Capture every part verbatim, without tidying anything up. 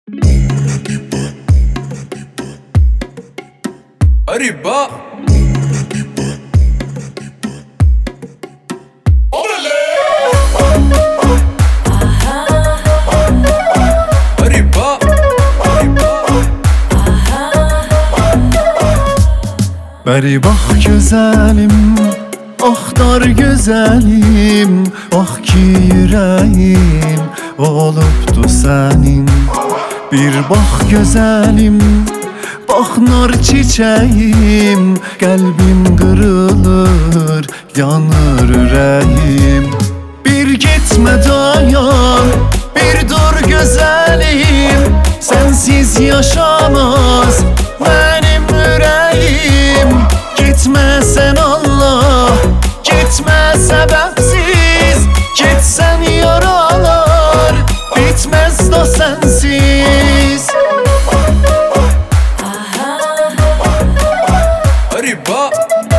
Arriba. Beri bak güzelim, aktar güzelim. Bak ki yüreğim olubdu senin. Bir bak güzelim, bak nar çiçeğim. Kalbim kırılır, yanır yüreğim. Bir gitme dayan, bir dur güzelim. Sensiz yaşamaz benim yüreğim. Gitme sen Allah, gitme sebepsiz. Gitsen yaralar bitmez da sensiz. Arriba.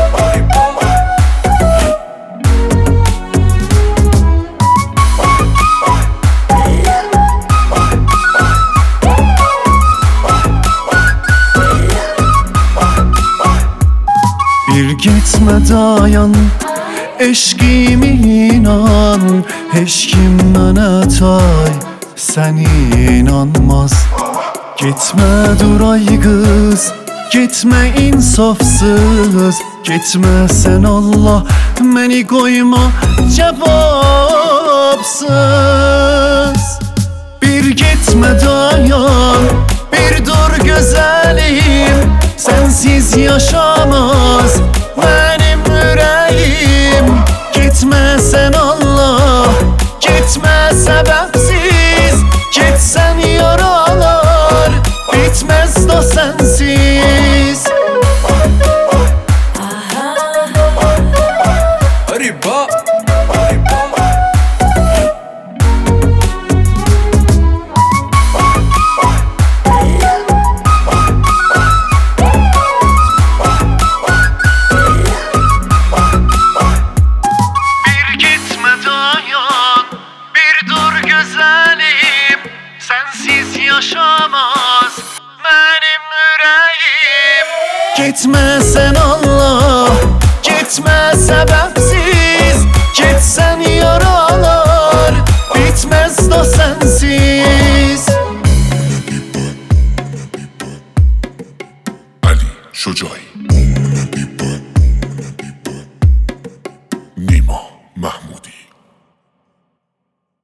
Bir gitme dayan, eşkimi inan. Hiç kimden etay seni inanmaz. Gitme duray kız, gitme insafsız. Gitme sen Allah, beni koyma cevapsız. Bir gitme dayan, bir dur güzelim. Sensiz yaşamaz benim yüreğim. Gitme sen Allah, gitme sebepsiz. Gitsen yaralar bitmez da sensiz. Arriba. Sensiz yaşamaz benim yüreğim. Gitme sen Allah, gitme sebepsiz. Gitsen yaralar bitmez da sensiz.